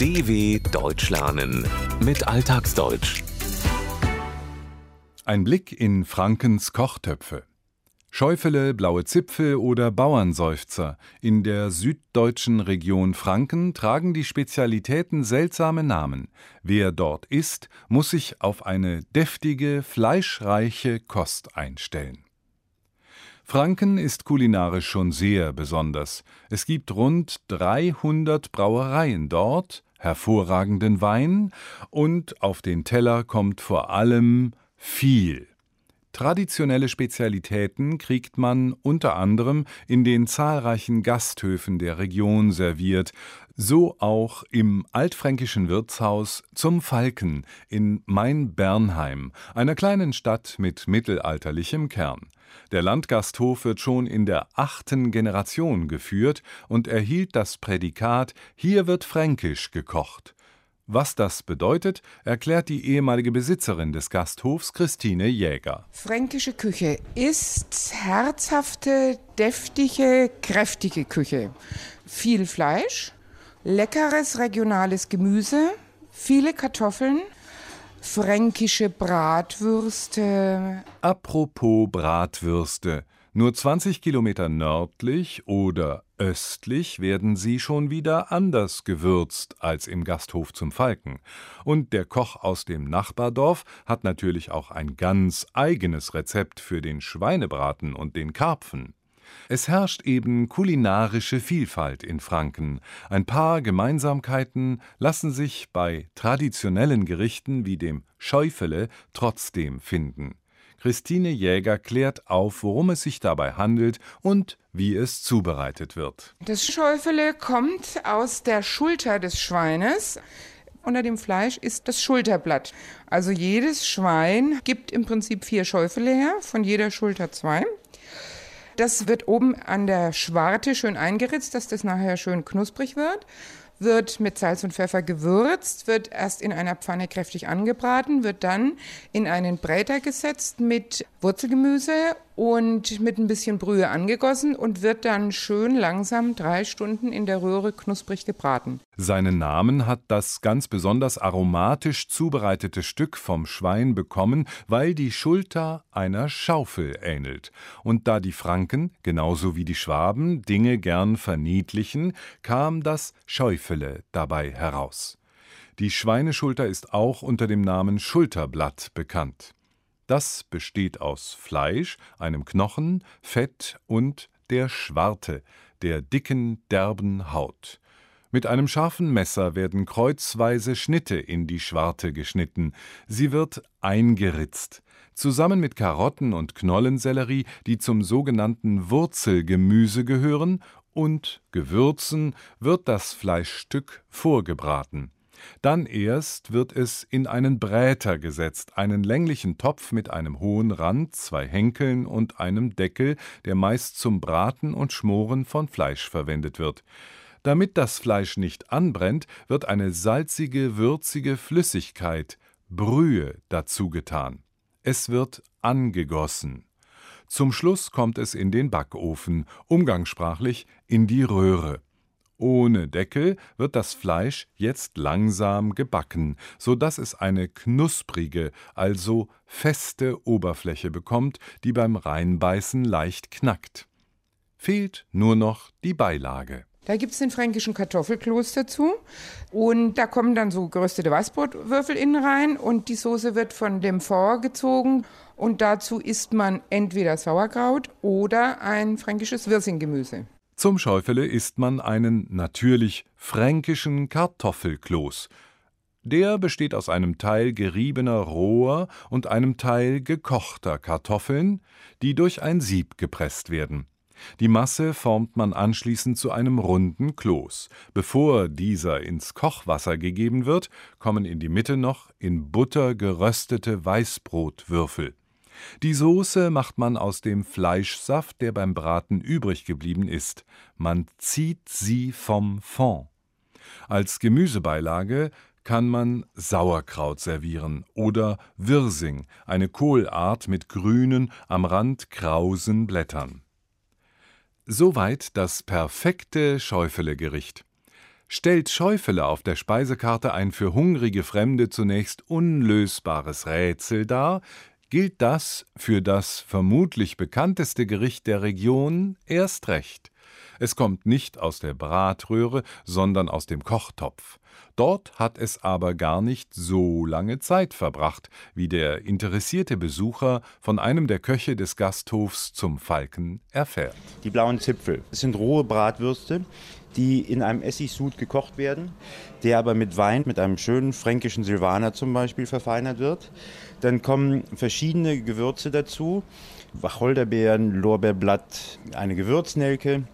DW Deutsch lernen mit Alltagsdeutsch. Ein Blick in Frankens Kochtöpfe. Schäufele, blaue Zipfel oder Bauernseufzer. In der süddeutschen Region Franken tragen die Spezialitäten seltsame Namen. Wer dort isst, muss sich auf eine deftige, fleischreiche Kost einstellen. Franken ist kulinarisch schon sehr besonders. Es gibt rund 300 Brauereien dort, hervorragenden Wein und auf den Teller kommt vor allem viel. Traditionelle Spezialitäten kriegt man unter anderem in den zahlreichen Gasthöfen der Region serviert, so auch im altfränkischen Wirtshaus Zum Falken in Main-Bernheim, einer kleinen Stadt mit mittelalterlichem Kern. Der Landgasthof wird schon in der 8. Generation geführt und erhielt das Prädikat »Hier wird fränkisch gekocht«. Was das bedeutet, erklärt die ehemalige Besitzerin des Gasthofs, Christine Jäger. Fränkische Küche ist herzhafte, deftige, kräftige Küche. Viel Fleisch, leckeres regionales Gemüse, viele Kartoffeln, fränkische Bratwürste. Apropos Bratwürste. Nur 20 Kilometer nördlich oder östlich werden sie schon wieder anders gewürzt als im Gasthof Zum Falken. Und der Koch aus dem Nachbardorf hat natürlich auch ein ganz eigenes Rezept für den Schweinebraten und den Karpfen. Es herrscht eben kulinarische Vielfalt in Franken. Ein paar Gemeinsamkeiten lassen sich bei traditionellen Gerichten wie dem Schäufele trotzdem finden. Christine Jäger klärt auf, worum es sich dabei handelt und wie es zubereitet wird. Das Schäufele kommt aus der Schulter des Schweines. Unter dem Fleisch ist das Schulterblatt. Also jedes Schwein gibt im Prinzip 4 Schäufele her, von jeder Schulter 2. Das wird oben an der Schwarte schön eingeritzt, dass das nachher schön knusprig wird mit Salz und Pfeffer gewürzt, wird erst in einer Pfanne kräftig angebraten, wird dann in einen Bräter gesetzt mit Wurzelgemüse und mit ein bisschen Brühe angegossen und wird dann schön langsam 3 Stunden in der Röhre knusprig gebraten. Seinen Namen hat das ganz besonders aromatisch zubereitete Stück vom Schwein bekommen, weil die Schulter einer Schaufel ähnelt. Und da die Franken, genauso wie die Schwaben, Dinge gern verniedlichen, kam das Schäufele dabei heraus. Die Schweineschulter ist auch unter dem Namen Schulterblatt bekannt. Das besteht aus Fleisch, einem Knochen, Fett und der Schwarte, der dicken, derben Haut. Mit einem scharfen Messer werden kreuzweise Schnitte in die Schwarte geschnitten. Sie wird eingeritzt. Zusammen mit Karotten und Knollensellerie, die zum sogenannten Wurzelgemüse gehören, und Gewürzen wird das Fleischstück vorgebraten. Dann erst wird es in einen Bräter gesetzt, einen länglichen Topf mit einem hohen Rand, 2 Henkeln und einem Deckel, der meist zum Braten und Schmoren von Fleisch verwendet wird. Damit das Fleisch nicht anbrennt, wird eine salzige, würzige Flüssigkeit, Brühe, dazu getan. Es wird angegossen. Zum Schluss kommt es in den Backofen, umgangssprachlich in die Röhre. Ohne Deckel wird das Fleisch jetzt langsam gebacken, sodass es eine knusprige, also feste Oberfläche bekommt, die beim Reinbeißen leicht knackt. Fehlt nur noch die Beilage. Da gibt es den fränkischen Kartoffelkloß dazu und da kommen dann so geröstete Weißbrotwürfel innen rein und die Soße wird von dem Fond gezogen und dazu isst man entweder Sauerkraut oder ein fränkisches Wirsinggemüse. Zum Schäufele isst man einen natürlich fränkischen Kartoffelkloß. Der besteht aus einem Teil geriebener roher und einem Teil gekochter Kartoffeln, die durch ein Sieb gepresst werden. Die Masse formt man anschließend zu einem runden Kloß. Bevor dieser ins Kochwasser gegeben wird, kommen in die Mitte noch in Butter geröstete Weißbrotwürfel. Die Soße macht man aus dem Fleischsaft, der beim Braten übrig geblieben ist. Man zieht sie vom Fond. Als Gemüsebeilage kann man Sauerkraut servieren oder Wirsing, eine Kohlart mit grünen, am Rand krausen Blättern. Soweit das perfekte Schäufele-Gericht. Stellt Schäufele auf der Speisekarte ein für hungrige Fremde zunächst unlösbares Rätsel dar, gilt das für das vermutlich bekannteste Gericht der Region erst recht. Es kommt nicht aus der Bratröhre, sondern aus dem Kochtopf. Dort hat es aber gar nicht so lange Zeit verbracht, wie der interessierte Besucher von einem der Köche des Gasthofs zum Falken erfährt. Die blauen Zipfel, das sind rohe Bratwürste, die in einem Essigsud gekocht werden, der aber mit Wein, mit einem schönen fränkischen Silvaner zum Beispiel, verfeinert wird. Dann kommen verschiedene Gewürze dazu, Wacholderbeeren, Lorbeerblatt, eine Gewürznelke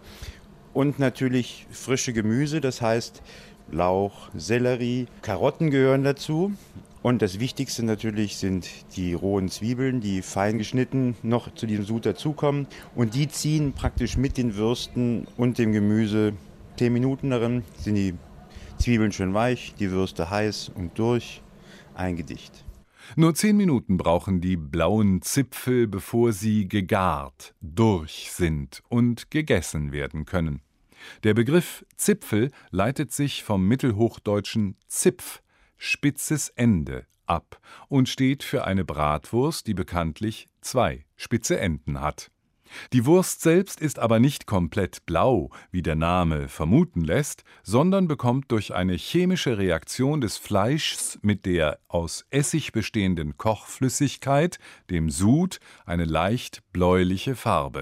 und natürlich frische Gemüse, das heißt Lauch, Sellerie, Karotten gehören dazu. Und das Wichtigste natürlich sind die rohen Zwiebeln, die fein geschnitten noch zu diesem Sud dazukommen. Und die ziehen praktisch mit den Würsten und dem Gemüse 10 Minuten darin, sind die Zwiebeln schön weich, die Würste heiß und durch, ein Gedicht. Nur 10 Minuten brauchen die blauen Zipfel, bevor sie gegart, durch sind und gegessen werden können. Der Begriff Zipfel leitet sich vom mittelhochdeutschen Zipf, spitzes Ende, ab und steht für eine Bratwurst, die bekanntlich 2 spitze Enden hat. Die Wurst selbst ist aber nicht komplett blau, wie der Name vermuten lässt, sondern bekommt durch eine chemische Reaktion des Fleischs mit der aus Essig bestehenden Kochflüssigkeit, dem Sud, eine leicht bläuliche Farbe.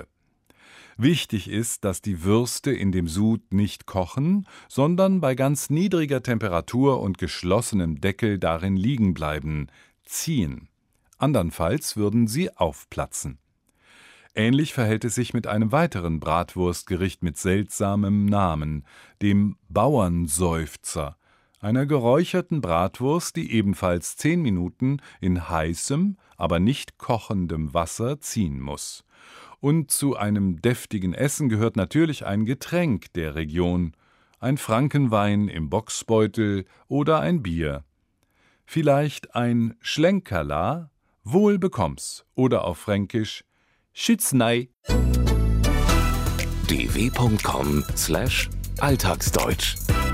Wichtig ist, dass die Würste in dem Sud nicht kochen, sondern bei ganz niedriger Temperatur und geschlossenem Deckel darin liegen bleiben, ziehen. Andernfalls würden sie aufplatzen. Ähnlich verhält es sich mit einem weiteren Bratwurstgericht mit seltsamem Namen, dem Bauernseufzer, einer geräucherten Bratwurst, die ebenfalls 10 Minuten in heißem, aber nicht kochendem Wasser ziehen muss. Und zu einem deftigen Essen gehört natürlich ein Getränk der Region, ein Frankenwein im Bocksbeutel oder ein Bier. Vielleicht ein Schlenkerla, wohl bekomm's, oder auf Fränkisch Schütznei. dw.com/alltagsdeutsch